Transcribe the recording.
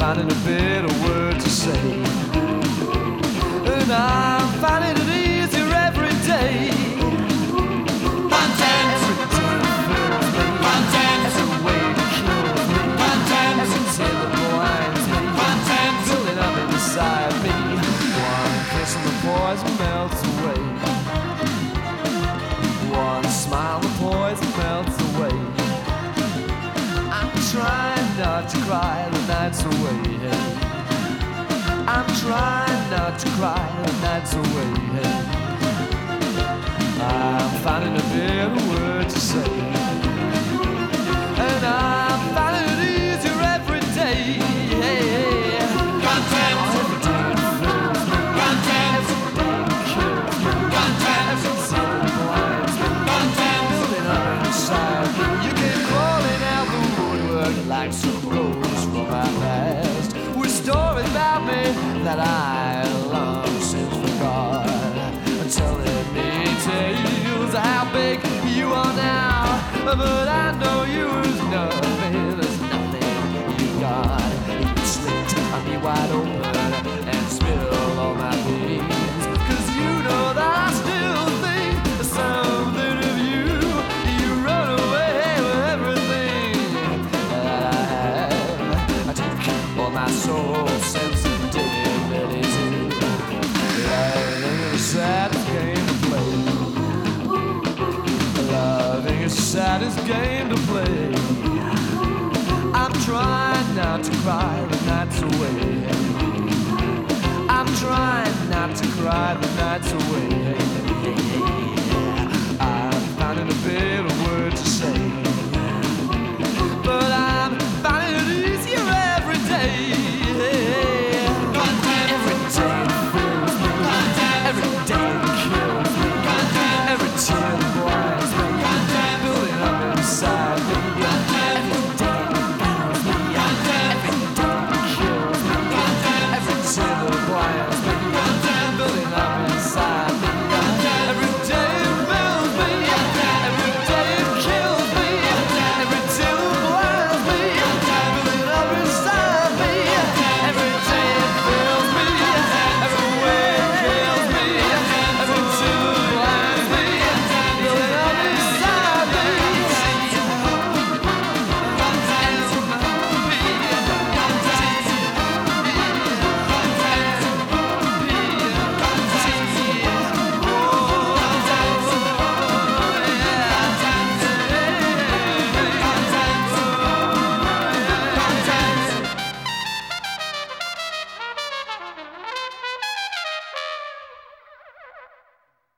finding a better word to say. And I'm finding it easier every day. Content. Every day fills me. Content. As a way to kill me. Content. As a tale that blinds me. Content. Building up inside me. One kiss and the poison melts away. One smile, the poison melts away. I'm trying not to cry the nights away. I'm trying not to cry the nights away. I'm finding a better word to say. And I'm finding it easier every day. Content. Every day it fills me. Content. Every day it kills me. Content. Every day it blinds me. Content. Building up inside me. You came crawling out the woodwork like some rose from my past, with stories about me that I long since forgot, telling me tales of how big you are now. But I know you was nothing. There's nothing you got. You slipped on me wide open and spilled all my beans. 'Cause you know that I still think something of you. You run away with everything that I have. I took all my soul sensitivity too. Loving is the saddest game to play. Loving is the saddest game to play. I'm trying not to cry the nights away. I'm trying not to cry the nights away. I'm finding a better